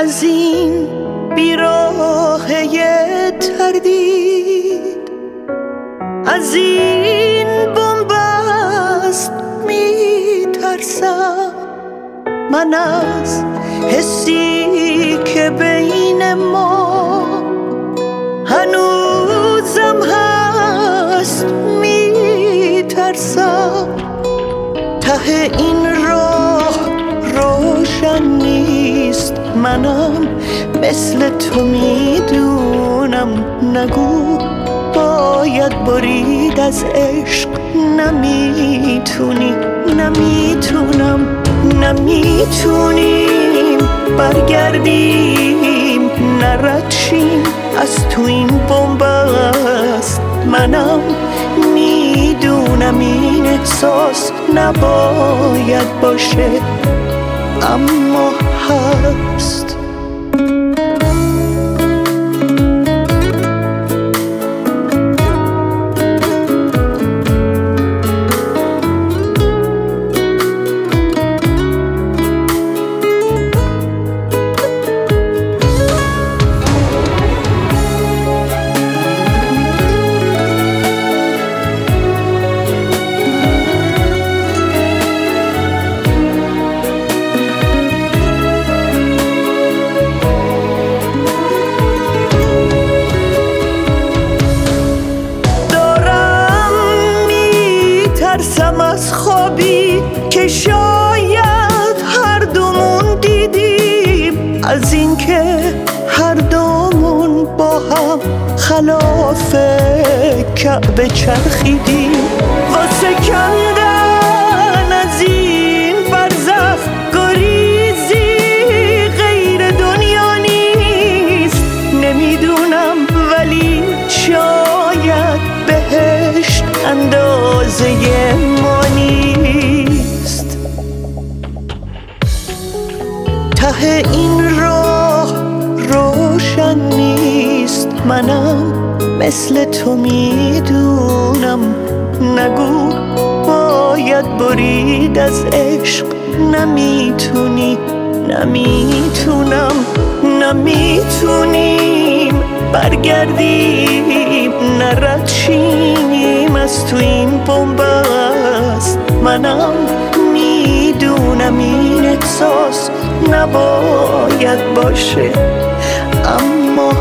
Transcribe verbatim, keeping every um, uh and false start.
از این بیراهه تردید، از این بنبست میترسم. من از حسی که بین ما هنوزم هست میترسم. ته این راه روشن نیست، منم مثل تو میدونم. نگو باید برید از عشق، نمیتونی نمیتونم نمیتونیم برگردیم نردشیم از تو این بنبست. منم میدونم این احساس نباید باشه اما هست. ترسم از خوابی که شاید هر دومون دیدیم، از اینکه هر دومون با هم خلاف کعبه چرخیدیم. واسه کندن از این برزخ گریزی غیر دنیا نیست. نمیدونم ولی شاید بهشت اندازه ما نیست. ته این راه روشن نیست، منم مثل تو میدونم. نگو باید برید از عشق، نمیتونی نمیتونم نمیتونیم برگردیم نردشیم از تو این بنبست. منم میدونم این احساس نباید باشه اما